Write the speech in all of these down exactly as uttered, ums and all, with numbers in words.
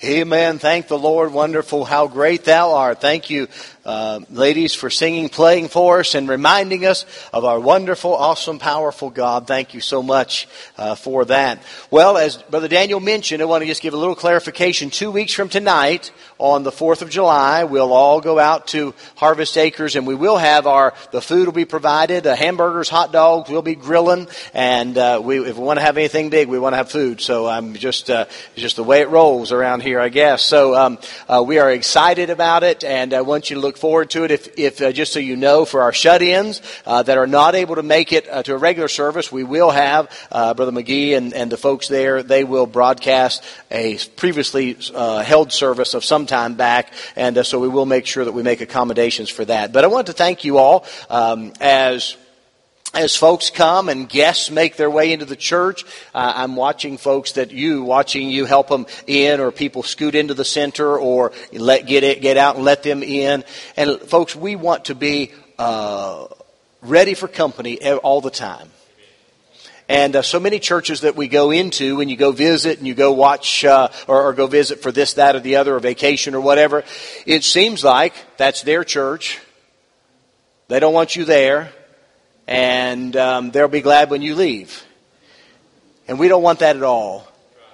Amen. Thank the Lord. Wonderful. How great thou art. Thank you, uh, ladies, for singing, playing for us, and reminding us of our wonderful, awesome, powerful God. Thank you so much uh, for that. Well, as Brother Daniel mentioned, I want to just give a little clarification. Two weeks from tonight, on the fourth of July, we'll all go out to Harvest Acres, and we will have our, the food will be provided, uh, hamburgers, hot dogs, we'll be grilling, and uh, we, if we want to have anything big, we want to have food. So I'm just, uh, it's just the way it rolls around here, I guess. So um, uh, we are excited about it, and I want you to look forward to it. If, if uh, just so you know, for our shut-ins uh, that are not able to make it uh, to a regular service, we will have uh, Brother McGee and, and the folks there. They will broadcast a previously uh, held service of some time back, and uh, so we will make sure that we make accommodations for that. But I want to thank you all um, as As folks come and guests make their way into the church. uh, I'm watching folks that you, watching you help them in, or people scoot into the center, or let get it, get out and let them in. And folks, we want to be uh, ready for company all the time. And uh, so many churches that we go into, when you go visit and you go watch uh, or, or go visit for this, that, or the other, or vacation or whatever, it seems like that's their church. They don't want you there. And um, they'll be glad when you leave. And we don't want that at all.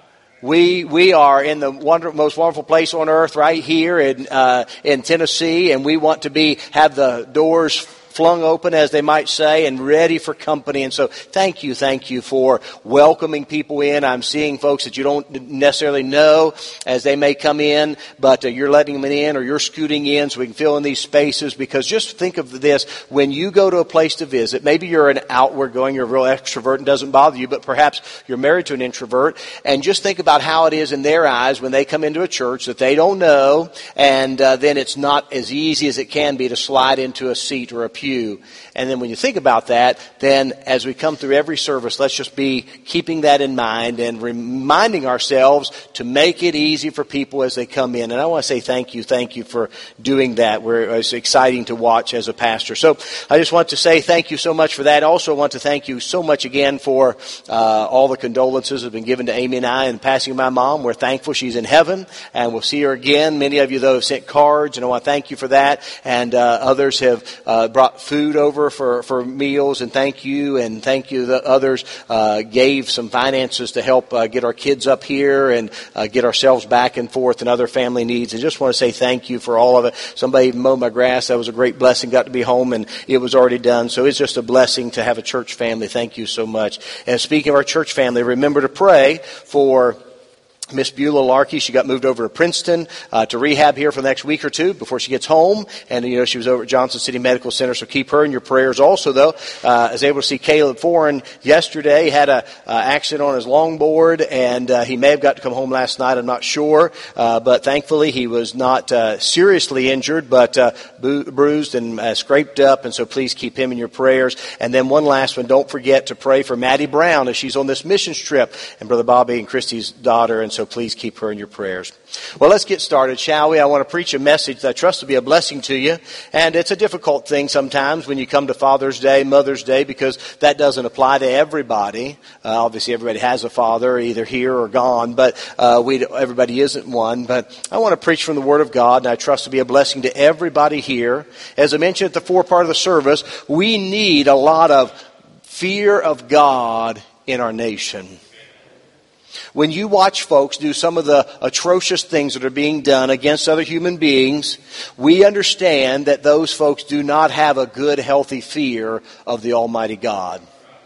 We we are in the wonder, most wonderful place on earth, right here in uh, in Tennessee, and we want to be have the doors flung open, as they might say, and ready for company. And so thank you, thank you for welcoming people in. I'm seeing folks that you don't necessarily know as they may come in, but uh, you're letting them in, or you're scooting in so we can fill in these spaces. Because just think of this, when you go to a place to visit, maybe you're an outward going, you're a real extrovert and doesn't bother you, but perhaps you're married to an introvert, and just think about how it is in their eyes when they come into a church that they don't know, and uh, then it's not as easy as it can be to slide into a seat or a pew. And then when you think about that, then as we come through every service, let's just be keeping that in mind and reminding ourselves to make it easy for people as they come in. And I want to say thank you, thank you for doing that. We're, it's exciting to watch as a pastor. So I just want to say thank you so much for that. Also want to thank you so much again for uh, all the condolences that have been given to Amy and I in the passing of my mom. We're thankful she's in heaven, and we'll see her again. Many of you, though, have sent cards, and I want to thank you for that. And uh, others have uh, brought food over for, for meals, and thank you, and thank you that others uh, gave some finances to help uh, get our kids up here and uh, get ourselves back and forth and other family needs. And just want to say thank you for all of it. Somebody even mowed my grass. That was a great blessing. Got to be home and it was already done. So it's just a blessing to have a church family. Thank you so much. And speaking of our church family, remember to pray for Miss Beulah Larkey. She got moved over to Princeton uh, to rehab here for the next week or two before she gets home. And, you know, she was over at Johnson City Medical Center, so keep her in your prayers. Also, though, uh, I was able to see Caleb Foran yesterday. He had a uh, accident on his longboard, and uh, he may have got to come home last night. I'm not sure. Uh, but thankfully, he was not uh, seriously injured, but uh, bu- bruised and uh, scraped up. And so please keep him in your prayers. And then one last one. Don't forget to pray for Maddie Brown as she's on this missions trip, and Brother Bobby and Christy's daughter. And so please keep her in your prayers. Well, let's get started, shall we? I want to preach a message that I trust to be a blessing to you. And it's a difficult thing sometimes when you come to Father's Day, Mother's Day, because that doesn't apply to everybody. Uh, obviously, everybody has a father, either here or gone, but uh, we everybody isn't one. But I want to preach from the Word of God, and I trust to be a blessing to everybody here. As I mentioned at the forepart of the service, we need a lot of fear of God in our nation. When you watch folks do some of the atrocious things that are being done against other human beings, we understand that those folks do not have a good, healthy fear of the Almighty God.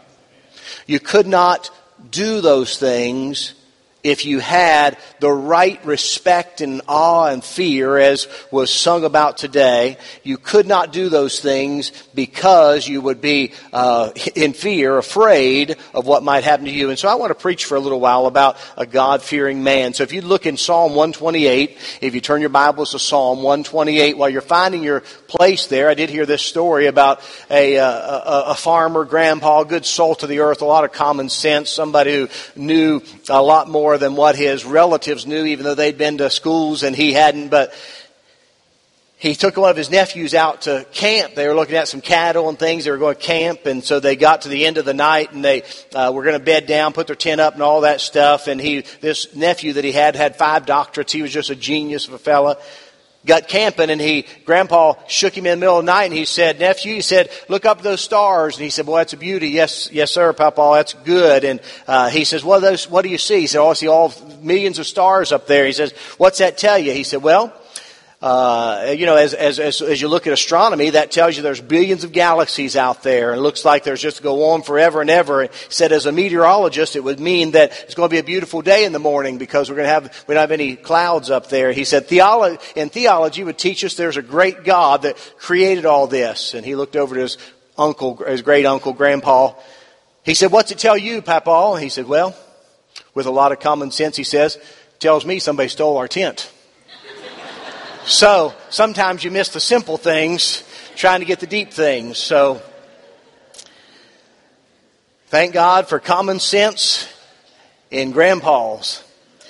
You could not do those things if you had the right respect and awe and fear, as was sung about today. You could not do those things because you would be uh, in fear, afraid of what might happen to you. And so I want to preach for a little while about a God-fearing man. So if you look in Psalm one twenty-eight, if you turn your Bibles to Psalm one twenty-eight, while you're finding your place there, I did hear this story about a, a, a farmer, grandpa, good salt of the earth, a lot of common sense, somebody who knew a lot more than what his relatives knew, even though they'd been to schools and he hadn't. But he took one of his nephews out to camp. They were looking at some cattle and things. They were going to camp, and so they got to the end of the night, and they uh, were going to bed down, put their tent up, and all that stuff. And he, this nephew that he had, had five doctorates. He was just a genius of a fella. Got camping, and he, Grandpa shook him in the middle of the night, and he said, "Nephew," he said, "look up at those stars." And he said, "Well, that's a beauty." "Yes, yes, sir, Papa, that's good." And uh, he says, "What are those? What do you see?" He said, "Oh, I see all millions of stars up there." He says, "What's that tell you?" He said, "Well, Uh, you know, as, as, as, as you look at astronomy, that tells you there's billions of galaxies out there. And it looks like there's just to go on forever and ever." He said, as a meteorologist, it would mean that it's going to be a beautiful day in the morning because we're going to have, we don't have any clouds up there. He said, Theolo- in theology would teach us there's a great God that created all this. And he looked over to his uncle, his great uncle, Grandpa. He said, "What's it tell you, Papa?" And he said, "Well, with a lot of common sense," he says, "tells me somebody stole our tent." So, sometimes you miss the simple things trying to get the deep things. So, thank God for common sense in grandpas.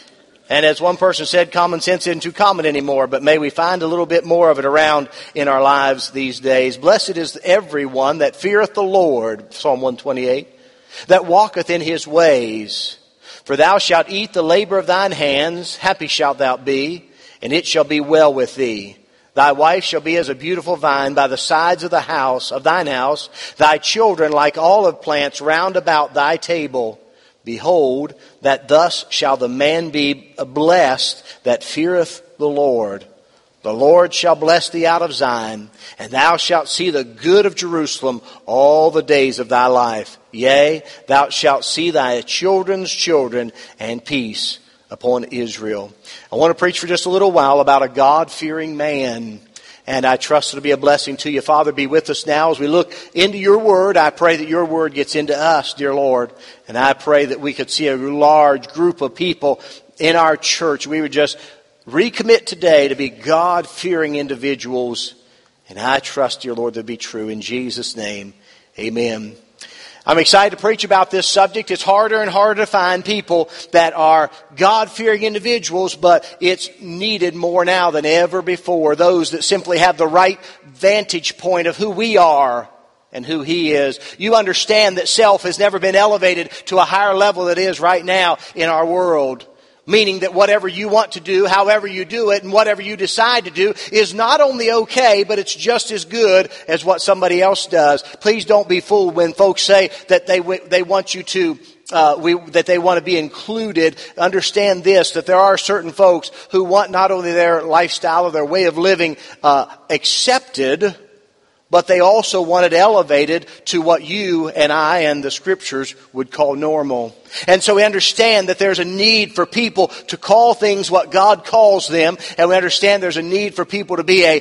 And as one person said, common sense isn't too common anymore, but may we find a little bit more of it around in our lives these days. "Blessed is everyone that feareth the Lord," Psalm one twenty-eight, "that walketh in his ways. For thou shalt eat the labor of thine hands, happy shalt thou be, and it shall be well with thee. Thy wife shall be as a beautiful vine by the sides of the house of thine house, thy children like olive plants round about thy table. Behold, that thus shall the man be blessed that feareth the Lord. The Lord shall bless thee out of Zion, and thou shalt see the good of Jerusalem all the days of thy life. Yea, thou shalt see thy children's children, and peace upon Israel." I want to preach for just a little while about a God-fearing man, and I trust it'll be a blessing to you. Father, be with us now as we look into your word. I pray that your word gets into us, dear Lord, and I pray that we could see a large group of people in our church. We would just recommit today to be God-fearing individuals, and I trust, dear Lord, to be true. In Jesus' name, amen. I'm excited to preach about this subject. It's harder and harder to find people that are God-fearing individuals, but it's needed more now than ever before. Those that simply have the right vantage point of who we are and who He is. You understand that self has never been elevated to a higher level than it is right now in our world. Meaning that whatever you want to do, however you do it, and whatever you decide to do is not only okay, but it's just as good as what somebody else does. Please don't be fooled when folks say that they they want you to, uh, we, that they want to be included. Understand this, that there are certain folks who want not only their lifestyle or their way of living uh, accepted, but they also want it elevated to what you and I and the Scriptures would call normal. And so we understand that there's a need for people to call things what God calls them. And we understand there's a need for people to be a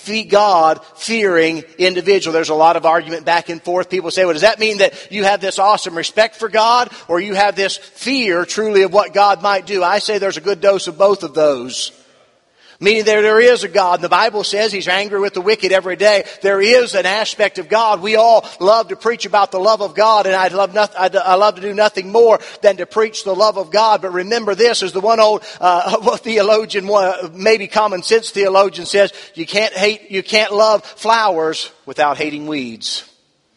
God-fearing individual. There's a lot of argument back and forth. People say, well, does that mean that you have this awesome respect for God, or you have this fear truly of what God might do? I say there's a good dose of both of those. Meaning there, there is a God. The Bible says He's angry with the wicked every day. There is an aspect of God. We all love to preach about the love of God, and I love, not, I, I love to do nothing more than to preach the love of God. But remember this, as the one old uh, theologian, one, maybe common sense theologian says, you can't hate, you can't love flowers without hating weeds.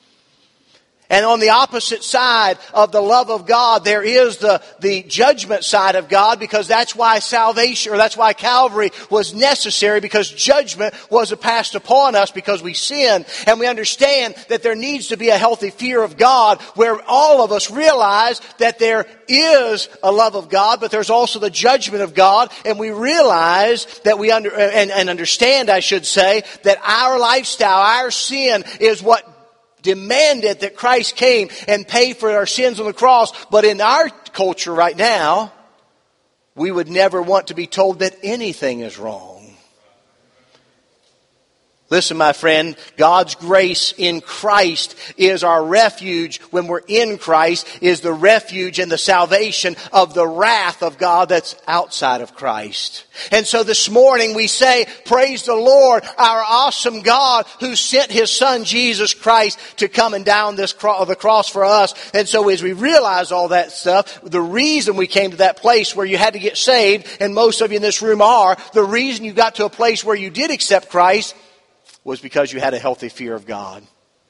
And on the opposite side of the love of God, there is the, the judgment side of God, because that's why salvation, or that's why Calvary was necessary, because judgment was passed upon us because we sinned. And we understand that there needs to be a healthy fear of God, where all of us realize that there is a love of God, but there's also the judgment of God. And we realize that we under, and, and understand, I should say, that our lifestyle, our sin is what demanded that Christ came and paid for our sins on the cross. But in our culture right now, we would never want to be told that anything is wrong. Listen, my friend, God's grace in Christ is our refuge when we're in Christ, is the refuge and the salvation of the wrath of God that's outside of Christ. And so this morning we say, praise the Lord, our awesome God who sent His Son Jesus Christ to come and down this cro- the cross for us. And so as we realize all that stuff, the reason we came to that place where you had to get saved, and most of you in this room are, the reason you got to a place where you did accept Christ was because you had a healthy fear of God.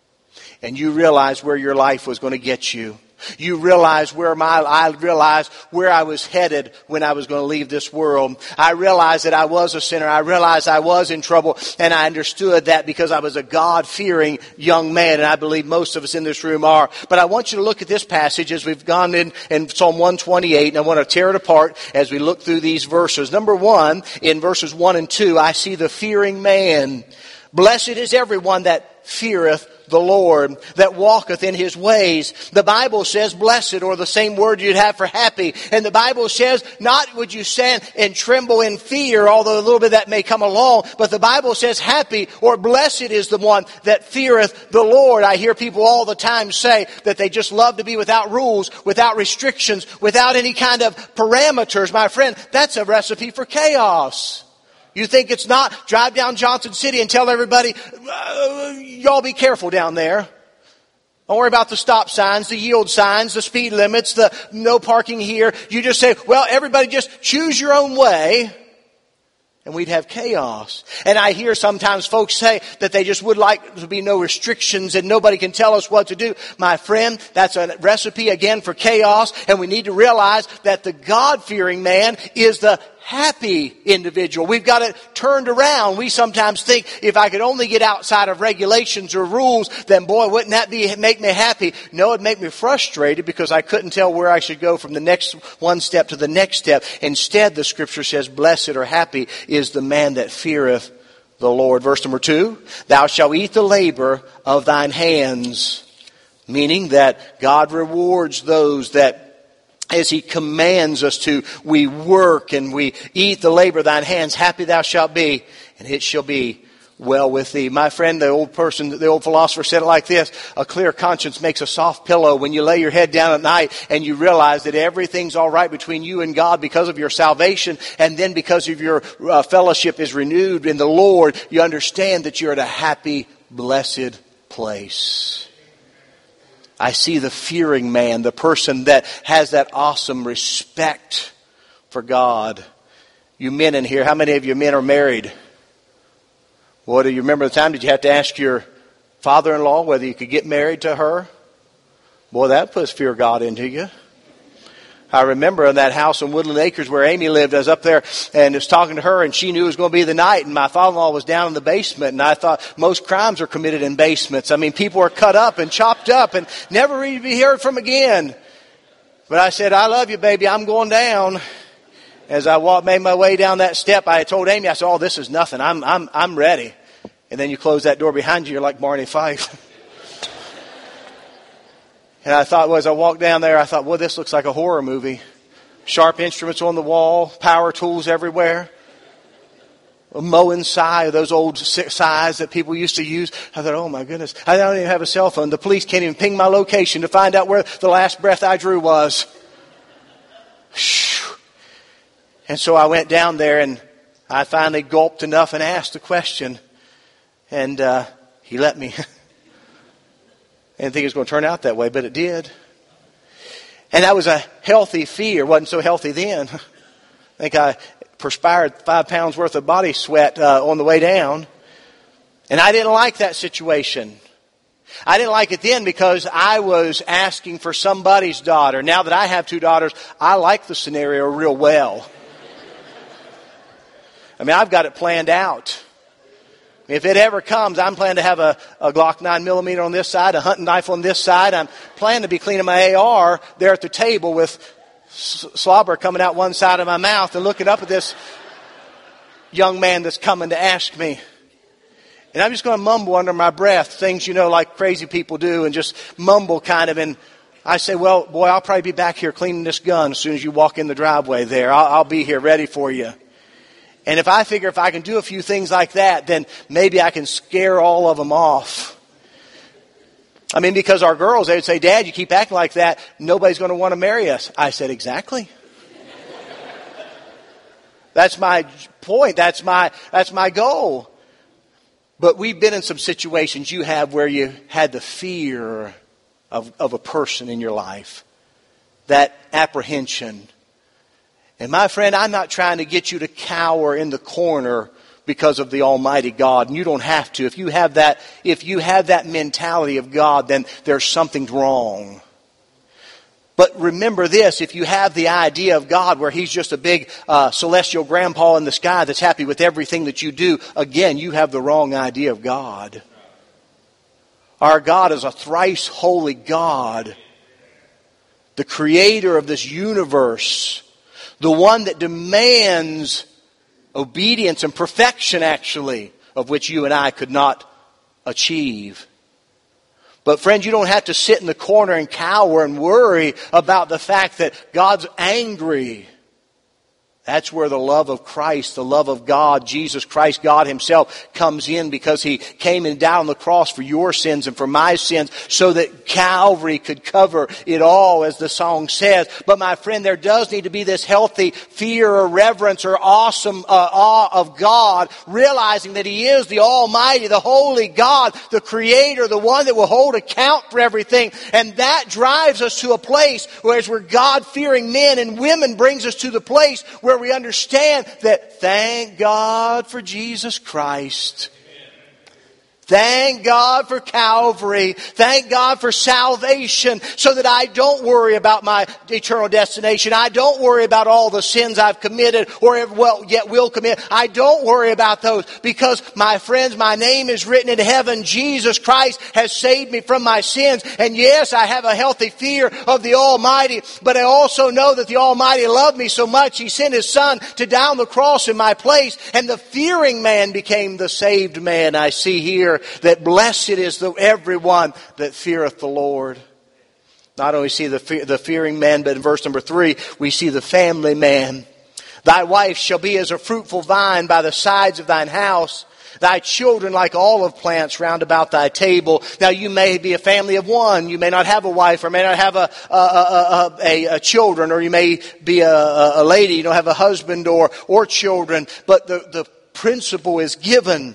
And you realized where your life was going to get you. You realized where my, I realized where I was headed when I was going to leave this world. I realized that I was a sinner. I realized I was in trouble. And I understood that because I was a God-fearing young man. And I believe most of us in this room are. But I want you to look at this passage as we've gone in, in Psalm one twenty-eight. And I want to tear it apart as we look through these verses. Number one, in verses one and two, I see the fearing man. Blessed is everyone that feareth the Lord, that walketh in His ways. The Bible says blessed, or the same word you'd have for happy. And the Bible says, not would you stand and tremble in fear, although a little bit of that may come along, but the Bible says happy or blessed is the one that feareth the Lord. I hear people all the time say that they just love to be without rules, without restrictions, without any kind of parameters. My friend, that's a recipe for chaos. You think it's not? Drive down Johnson City and tell everybody, uh, y'all be careful down there. Don't worry about the stop signs, the yield signs, the speed limits, the no parking here. You just say, well, everybody just choose your own way. And we'd have chaos. And I hear sometimes folks say that they just would like to be no restrictions and nobody can tell us what to do. My friend, that's a recipe again for chaos. And we need to realize that the God-fearing man is the happy individual. We've got it turned around. We sometimes think if I could only get outside of regulations or rules, then boy, wouldn't that be make me happy? No, it'd make me frustrated because I couldn't tell where I should go from the next one step to the next step. Instead, the scripture says, blessed or happy is the man that feareth the Lord. Verse number two, thou shalt eat the labor of thine hands. Meaning that God rewards those that as He commands us to, we work and we eat the labor of thine hands. Happy thou shalt be, and it shall be well with thee. My friend, the old person, the old philosopher said it like this: a clear conscience makes a soft pillow. When you lay your head down at night and you realize that everything's all right between you and God because of your salvation, and then because of your uh, fellowship is renewed in the Lord, you understand that you're at a happy, blessed place. I see the fearing man, the person that has that awesome respect for God. You men in here, how many of you men are married? Well, do you remember the time did you have to ask your father-in-law whether you could get married to her? Boy, that puts fear of God into you. I remember in that house in Woodland Acres where Amy lived, I was up there and was talking to her and she knew it was going to be the night, and my father-in-law was down in the basement, and I thought most crimes are committed in basements. I mean, people are cut up and chopped up and never even be heard from again. But I said, I love you, baby. I'm going down. As I walked, made my way down that step, I told Amy, I said, oh, this is nothing. I'm, I'm, I'm ready. And then you close that door behind you, you're like Barney Fife. And I thought, well, as I walked down there, I thought, well, this looks like a horror movie. Sharp instruments on the wall, power tools everywhere. A mowing scythe, those old scythes that people used to use. I thought, oh my goodness, I don't even have a cell phone. The police can't even ping my location to find out where the last breath I drew was. And so I went down there and I finally gulped enough and asked the question. And uh, he let me. I didn't think it was going to turn out that way, but it did. And that was a healthy fear. It wasn't so healthy then. I think I perspired five pounds worth of body sweat uh, on the way down. And I didn't like that situation. I didn't like it then because I was asking for somebody's daughter. Now that I have two daughters, I like the scenario real well. I mean, I've got it planned out. If it ever comes, I'm planning to have a, a Glock nine millimeter on this side, a hunting rifle on this side. I'm planning to be cleaning my A R there at the table with slobber coming out one side of my mouth and looking up at this young man that's coming to ask me. And I'm just going to mumble under my breath things, you know, like crazy people do, and just mumble kind of. And I say, well, boy, I'll probably be back here cleaning this gun as soon as you walk in the driveway there. I'll, I'll be here ready for you. And if I figure if I can do a few things like that, then maybe I can scare all of them off. I mean, because our girls, they would say, Dad, you keep acting like that, nobody's going to want to marry us. I said, exactly. That's my point. That's my, that's my goal. But we've been in some situations you have where you had the fear of, of a person in your life. That apprehension. And my friend, I'm not trying to get you to cower in the corner because of the Almighty God. And you don't have to. If you have that, if you have that mentality of God, then there's something wrong. But remember this, if you have the idea of God where He's just a big uh, celestial grandpa in the sky that's happy with everything that you do, again, you have the wrong idea of God. Our God is a thrice holy God, the creator of this universe, the one that demands obedience and perfection, actually, of which you and I could not achieve. But friends, you don't have to sit in the corner and cower and worry about the fact that God's angry. That's where the love of Christ, the love of God, Jesus Christ, God Himself, comes in, because He came and died on the cross for your sins and for my sins, so that Calvary could cover it all, as the song says. But my friend, there does need to be this healthy fear or reverence or awesome uh, awe of God, realizing that He is the Almighty, the Holy God, the Creator, the one that will hold account for everything. And that drives us to a place where, as we're God-fearing men and women, brings us to the place where we understand that thank God for Jesus Christ. Thank God for Calvary. Thank God for salvation, so that I don't worry about my eternal destination. I don't worry about all the sins I've committed or well, yet will commit. I don't worry about those, because, my friends, my name is written in heaven. Jesus Christ has saved me from my sins. And yes, I have a healthy fear of the Almighty, but I also know that the Almighty loved me so much He sent His Son to die on the cross in my place. And the fearing man became the saved man. I see here that blessed is the everyone that feareth the Lord. Not only see the fe- the fearing man, but in verse number three, we see the family man. Thy wife shall be as a fruitful vine by the sides of thine house, thy children like olive plants round about thy table. Now you may be a family of one. You may not have a wife, or may not have a a, a, a, a children, or you may be a, a lady. You don't have a husband or or children. But the, the principle is given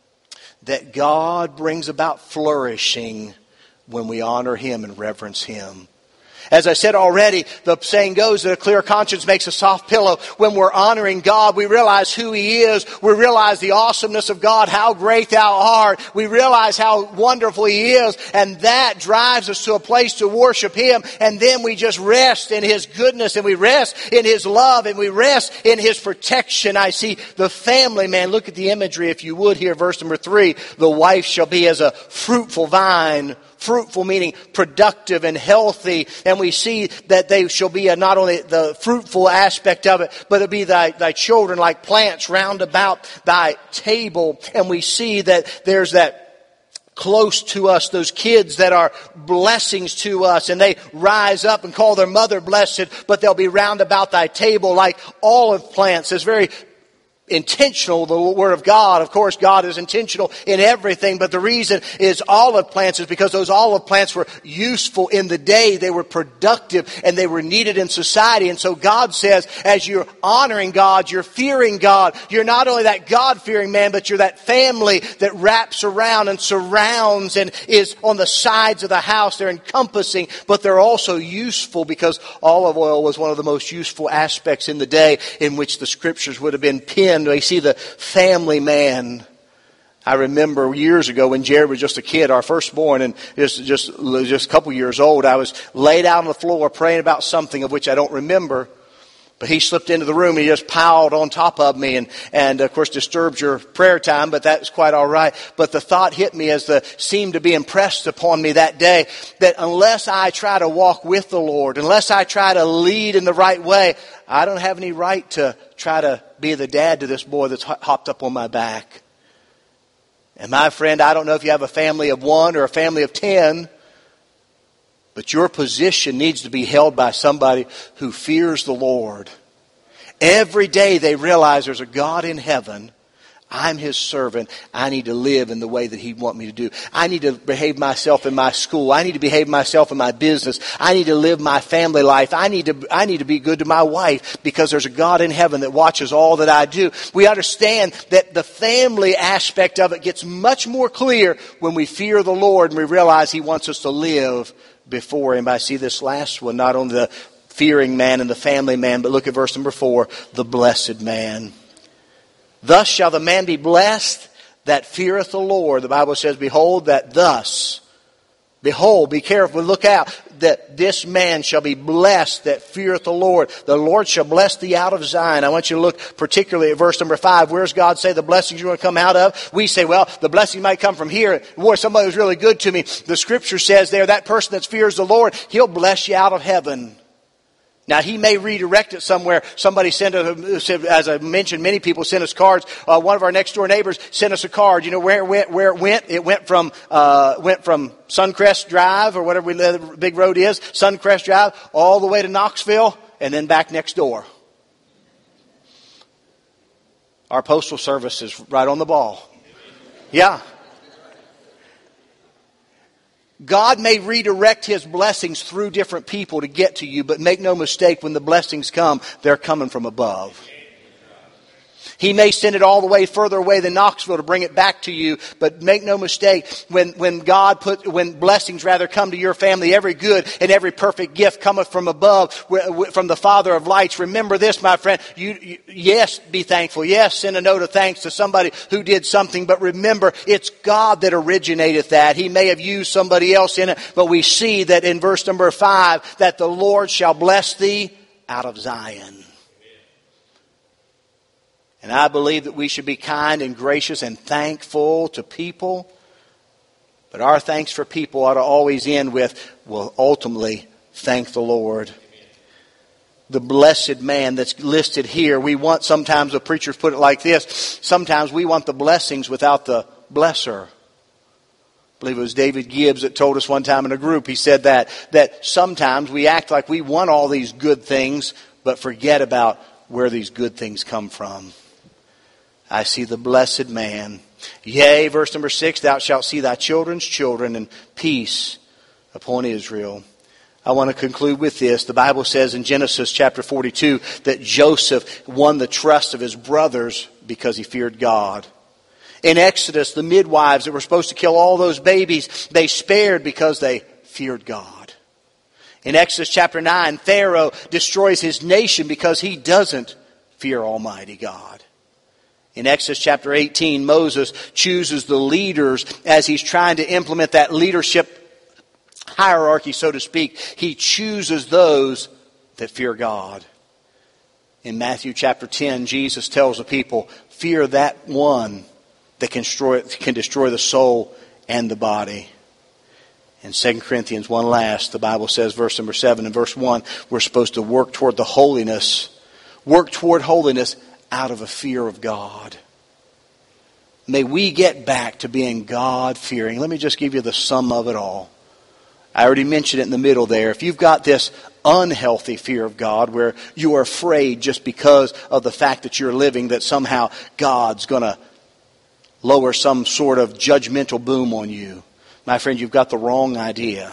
that God brings about flourishing when we honor Him and reverence Him. As I said already, the saying goes that a clear conscience makes a soft pillow. When we're honoring God, we realize who He is. We realize the awesomeness of God, how great Thou art. We realize how wonderful He is. And that drives us to a place to worship Him. And then we just rest in His goodness, and we rest in His love, and we rest in His protection. I see the family man. Look at the imagery, if you would, here, verse number three. The wife shall be as a fruitful vine. Fruitful meaning productive and healthy. And we see that they shall be a, not only the fruitful aspect of it, but it'll be thy, thy children like plants round about thy table. And we see that there's that close to us, those kids that are blessings to us, and they rise up and call their mother blessed, but they'll be round about thy table like olive plants. It's very intentional, the Word of God. Of course, God is intentional in everything, but the reason is olive plants is because those olive plants were useful in the day. They were productive, and they were needed in society. And so God says, as you're honoring God, you're fearing God, you're not only that God-fearing man, but you're that family that wraps around and surrounds and is on the sides of the house. They're encompassing, but they're also useful, because olive oil was one of the most useful aspects in the day in which the Scriptures would have been penned. We see the family man. I remember years ago when Jared was just a kid, our firstborn, and just just just a couple years old, I was laid out on the floor praying about something of which I don't remember. But he slipped into the room and he just piled on top of me, and, and of course disturbed your prayer time, but that's quite all right. But the thought hit me, as the seemed to be impressed upon me that day, that unless I try to walk with the Lord, unless I try to lead in the right way, I don't have any right to try to be the dad to this boy that's hopped up on my back. And my friend, I don't know if you have a family of one or a family of ten, but your position needs to be held by somebody who fears the Lord Every day they realize there's a God in heaven. I'm His servant. I need to live in the way that He wants me to do. I need to behave myself in my school. I need to behave myself in my business. I need to live my family life. I need to, I need to be good to my wife because there's a God in heaven that watches all that I do. We understand that the family aspect of it gets much more clear when we fear the Lord and we realize He wants us to live before Him. I see this last one, not only the fearing man and the family man, but look at verse number four, the blessed man. Thus shall the man be blessed that feareth the Lord. The Bible says, behold, that thus, behold, be careful, look out, that this man shall be blessed that feareth the Lord. The Lord shall bless thee out of Zion. I want you to look particularly at verse number five. Where does God say the blessings you're going to come out of? We say, well, the blessing might come from here. Boy, somebody was really good to me. The Scripture says there, that person that fears the Lord, He'll bless you out of heaven. Now, He may redirect it somewhere. Somebody sent us, as I mentioned, many people sent us cards. Uh, one of our next door neighbors sent us a card. You know where it went? Where it went? It went from uh, went from Suncrest Drive or whatever the big road is, Suncrest Drive, all the way to Knoxville, and then back next door. Our postal service is right on the ball. Yeah. God may redirect His blessings through different people to get to you, but make no mistake, when the blessings come, they're coming from above. He may send it all the way further away than Knoxville to bring it back to you, but make no mistake, when, when God put, when blessings rather come to your family, every good and every perfect gift cometh from above, from the Father of lights. Remember this, my friend. You, you, yes, be thankful. Yes, send a note of thanks to somebody who did something, but remember, it's God that originated that. He may have used somebody else in it, but we see that in verse number five, that the Lord shall bless thee out of Zion. And I believe that we should be kind and gracious and thankful to people. But our thanks for people ought to always end with, we'll ultimately thank the Lord. The blessed man that's listed here, we want, sometimes the preachers put it like this, sometimes we want the blessings without the blesser. I believe it was David Gibbs that told us one time in a group, he said that, that sometimes we act like we want all these good things, but forget about where these good things come from. I see the blessed man. Yea, verse number six, thou shalt see thy children's children, and peace upon Israel. I want to conclude with this. The Bible says in Genesis chapter forty-two that Joseph won the trust of his brothers because he feared God. In Exodus, the midwives that were supposed to kill all those babies, they spared because they feared God. In Exodus chapter nine, Pharaoh destroys his nation because he doesn't fear Almighty God. In Exodus chapter eighteen, Moses chooses the leaders as he's trying to implement that leadership hierarchy, so to speak. He chooses those that fear God. In Matthew chapter ten, Jesus tells the people, fear that one that can destroy, can destroy the soul and the body. In Second Corinthians, one last, the Bible says, verse number seven and verse one, we're supposed to work toward the holiness, work toward holiness out of a fear of God. May we get back to being God-fearing. Let me just give you the sum of it all. I already mentioned it in the middle there. If you've got this unhealthy fear of God where you are afraid just because of the fact that you're living that somehow God's going to lower some sort of judgmental boom on you, my friend, you've got the wrong idea.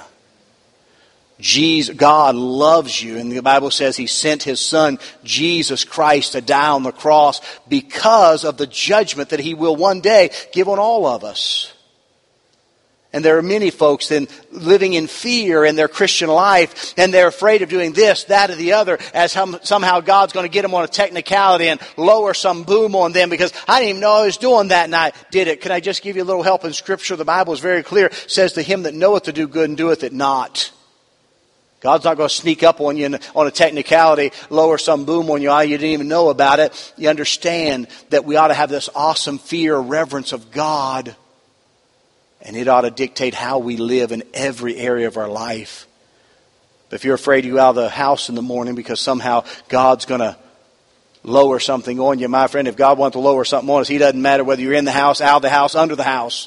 Jesus, God loves you, and the Bible says He sent His Son, Jesus Christ, to die on the cross because of the judgment that He will one day give on all of us. And there are many folks then living in fear in their Christian life, and they're afraid of doing this, that, or the other, as hum, somehow God's going to get them on a technicality and lower some boom on them because I didn't even know I was doing that and I did it. Can I just give you a little help in Scripture? The Bible is very clear. It says, to him that knoweth to do good and doeth it not. God's not going to sneak up on you on a technicality, lower some boom on you. Oh, you didn't even know about it. You understand that we ought to have this awesome fear, reverence of God. And it ought to dictate how we live in every area of our life. But if you're afraid to go out of the house in the morning because somehow God's going to lower something on you, my friend, if God wants to lower something on us, He doesn't matter whether you're in the house, out of the house, under the house.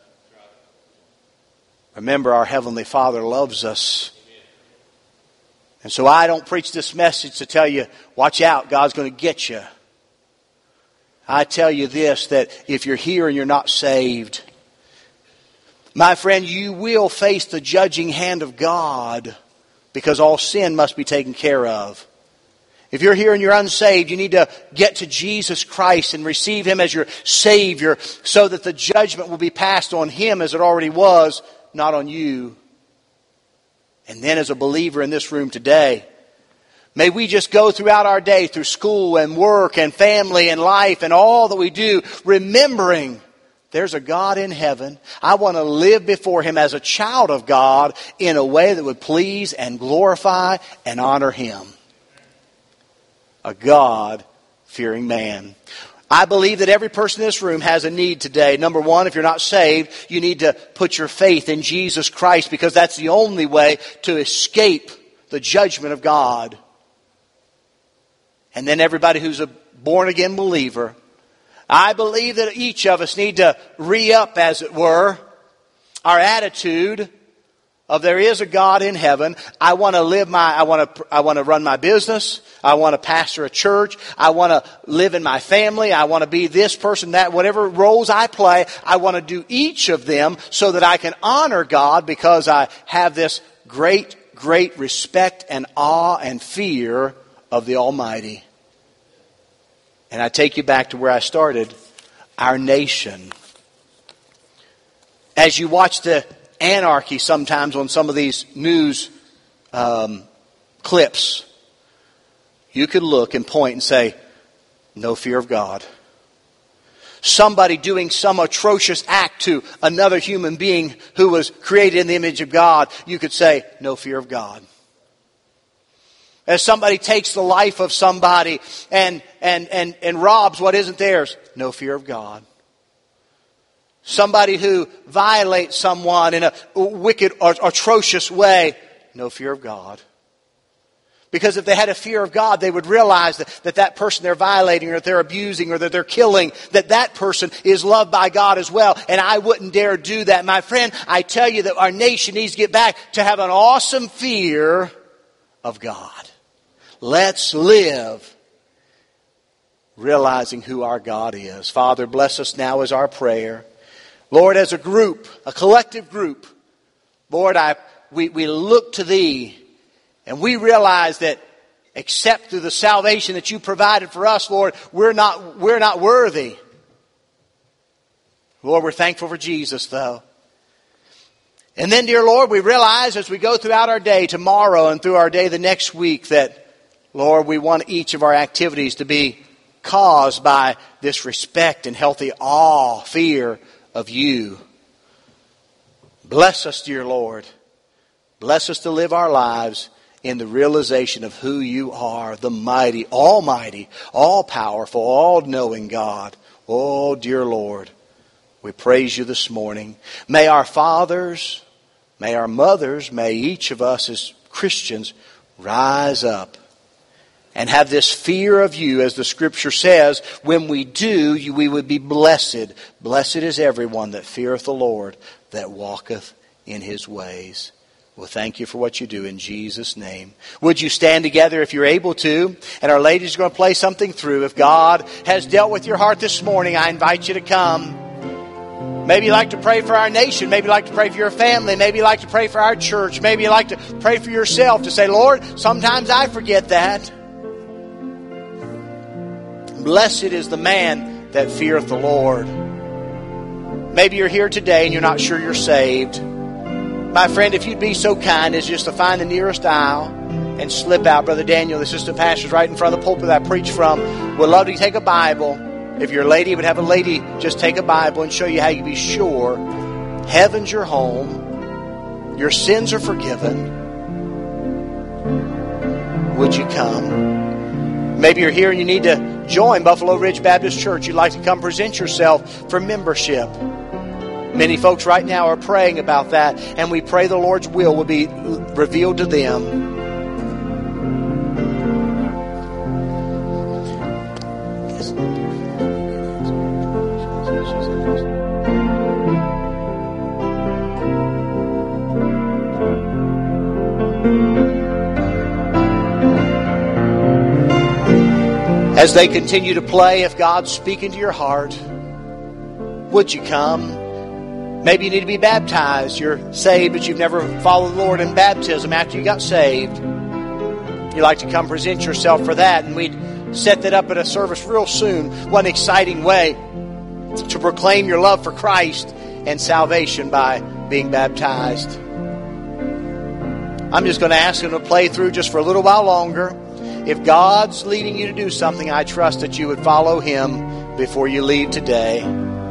Remember, our Heavenly Father loves us. And so I don't preach this message to tell you, watch out, God's going to get you. I tell you this, that if you're here and you're not saved, my friend, you will face the judging hand of God, because all sin must be taken care of. If you're here and you're unsaved, you need to get to Jesus Christ and receive Him as your Savior, so that the judgment will be passed on Him as it already was, not on you. And then as a believer in this room today, may we just go throughout our day, through school and work and family and life and all that we do, remembering there's a God in heaven. I want to live before Him as a child of God in a way that would please and glorify and honor Him. A God-fearing man. I believe that every person in this room has a need today. Number one, if you're not saved, you need to put your faith in Jesus Christ, because that's the only way to escape the judgment of God. And then everybody who's a born-again believer, I believe that each of us need to re-up, as it were, our attitude of there is a God in heaven. I want to live my, I want to, I want to run my business. I want to pastor a church. I want to live in my family. I want to be this person, that, whatever roles I play. I want to do each of them so that I can honor God, because I have this great, great respect and awe and fear of the Almighty. And I take you back to where I started, our nation. As you watch the anarchy sometimes on some of these news um, clips, you could look and point and say, no fear of God. Somebody doing some atrocious act to another human being who was created in the image of God, you could say, no fear of God. As somebody takes the life of somebody and, and, and, and robs what isn't theirs, no fear of God. Somebody who violates someone in a wicked or atrocious way, no fear of God. Because if they had a fear of God, they would realize that, that that person they're violating, or that they're abusing, or that they're killing, that that person is loved by God as well. And I wouldn't dare do that. My friend, I tell you that our nation needs to get back to have an awesome fear of God. Let's live realizing who our God is. Father, bless us now is our prayer. Lord, as a group, a collective group, Lord, I we, we look to Thee, and we realize that except through the salvation that You provided for us, Lord, we're not, we're not worthy. Lord, we're thankful for Jesus, though. And then, dear Lord, we realize as we go throughout our day tomorrow and through our day the next week that, Lord, we want each of our activities to be caused by this respect and healthy awe, fear of You. Bless us, dear Lord. Bless us to live our lives in the realization of who You are, the mighty, almighty, all-powerful, all-knowing God. Oh, dear Lord, we praise You this morning. May our fathers, may our mothers, may each of us as Christians rise up and have this fear of You, as the Scripture says, when we do, we would be blessed. Blessed is everyone that feareth the Lord, that walketh in His ways. Well, thank You for what You do in Jesus' name. Would you stand together if you're able to? And our ladies are going to play something through. If God has dealt with your heart this morning, I invite you to come. Maybe you like to pray for our nation. Maybe you like to pray for your family. Maybe you like to pray for our church. Maybe you like to pray for yourself, to say, Lord, sometimes I forget that. Blessed is the man that feareth the Lord. Maybe you're here today and you're not sure you're saved. My friend, if you'd be so kind as just to find the nearest aisle and slip out. Brother Daniel, the assistant pastor's right in front of the pulpit that I preach from, would love to take a Bible. If you're a lady, would have a lady just take a Bible and show you how you can be sure heaven's your home. Your sins are forgiven. Would you come? Maybe you're here and you need to join Buffalo Ridge Baptist Church. You'd like to come present yourself for membership. Many folks right now are praying about that, and we pray the Lord's will will be revealed to them. As they continue to play, if God's speaking to your heart, would you come? Maybe you need to be baptized. You're saved, but you've never followed the Lord in baptism after you got saved. You'd like to come present yourself for that, and we'd set that up at a service real soon. One exciting way to proclaim your love for Christ and salvation by being baptized. I'm just going to ask them to play through just for a little while longer. If God's leading you to do something, I trust that you would follow Him before you leave today.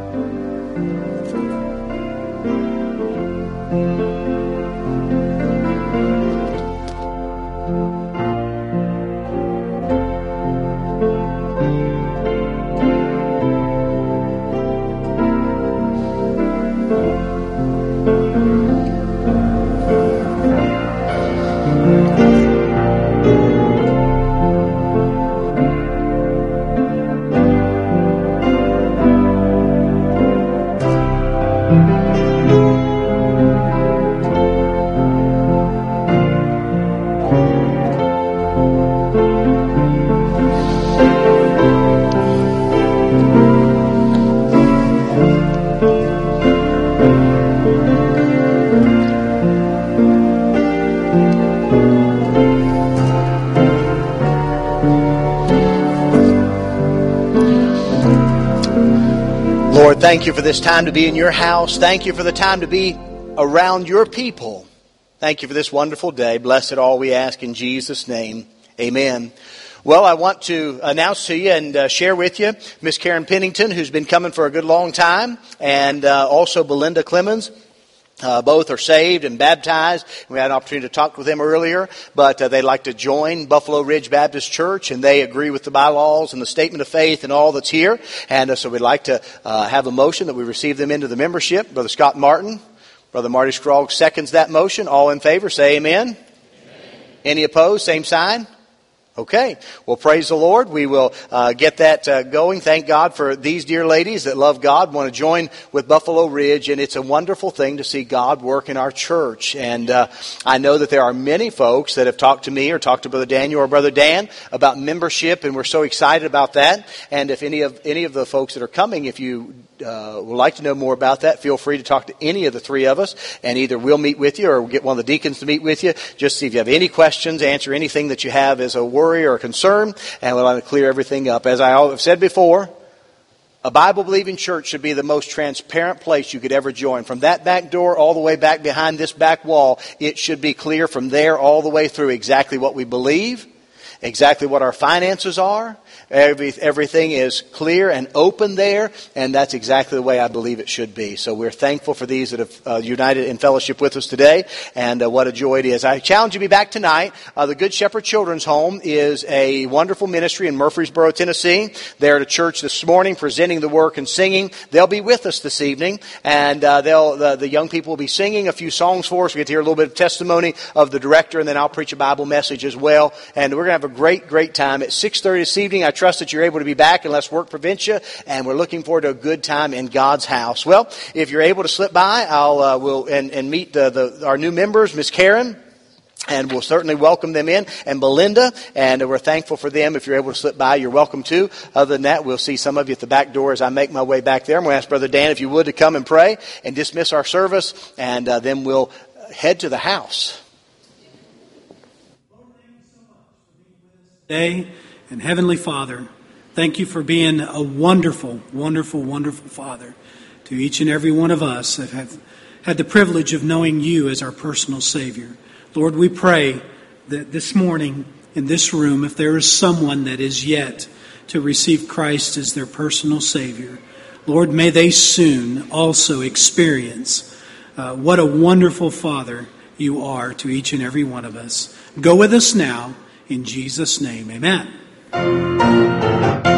Lord, thank you for this time to be in your house. Thank you for the time to be around your people. Thank you for this wonderful day. Bless it all, we ask in Jesus' name. Amen. Well, I want to announce to you and uh, share with you Miss Karen Pennington, who's been coming for a good long time, and uh, also Belinda Clemens. Uh, both are saved and baptized. We had an opportunity to talk with them earlier, but uh, they'd like to join Buffalo Ridge Baptist Church, and they agree with the bylaws and the statement of faith and all that's here. And uh, so we'd like to uh, have a motion that we receive them into the membership. Brother Scott Martin, Brother Marty Scroggs seconds that motion. All in favor, say amen. Amen. Any opposed, same sign. Okay. Well, praise the Lord. We will uh, get that uh, going. Thank God for these dear ladies that love God, want to join with Buffalo Ridge. And it's a wonderful thing to see God work in our church. And uh, I know that there are many folks that have talked to me or talked to Brother Daniel or Brother Dan about membership. And we're so excited about that. And if any of any of the folks that are coming, if you Uh, would like to know more about that, feel free to talk to any of the three of us, and either we'll meet with you or we'll get one of the deacons to meet with you. Just see if you have any questions, answer anything that you have as a worry or a concern, and we'll have to clear everything up. As I have said before, a Bible-believing church should be the most transparent place you could ever join. From that back door all the way back behind this back wall, it should be clear from there all the way through exactly what we believe, exactly what our finances are. Every, everything is clear and open there, and that's exactly the way I believe it should be. So we're thankful for these that have uh, united in fellowship with us today, and uh, what a joy it is. I challenge you to be back tonight. Uh, the Good Shepherd Children's Home is a wonderful ministry in Murfreesboro, Tennessee. They're at a church this morning presenting the work and singing. They'll be with us this evening, and uh, they'll the, the young people will be singing a few songs for us. We get to hear a little bit of testimony of the director, and then I'll preach a Bible message as well. And we're going to have a great, great time at six thirty this evening. I trust that you're able to be back unless work prevents you, and we're looking forward to a good time in God's house. Well, if you're able to slip by, I'll uh, will and, and meet the, the our new members, Miss Karen, and we'll certainly welcome them in, and Belinda, and we're thankful for them. If you're able to slip by, you're welcome to. Other than that, we'll see some of you at the back door as I make my way back there. I'm going to ask Brother Dan if you would to come and pray and dismiss our service, and uh, then we'll head to the house. Today, and Heavenly Father, thank you for being a wonderful, wonderful, wonderful Father to each and every one of us that have had the privilege of knowing you as our personal Savior. Lord, we pray that this morning in this room, if there is someone that is yet to receive Christ as their personal Savior, Lord, may they soon also experience uh, what a wonderful Father you are to each and every one of us. Go with us now. In Jesus' name, amen.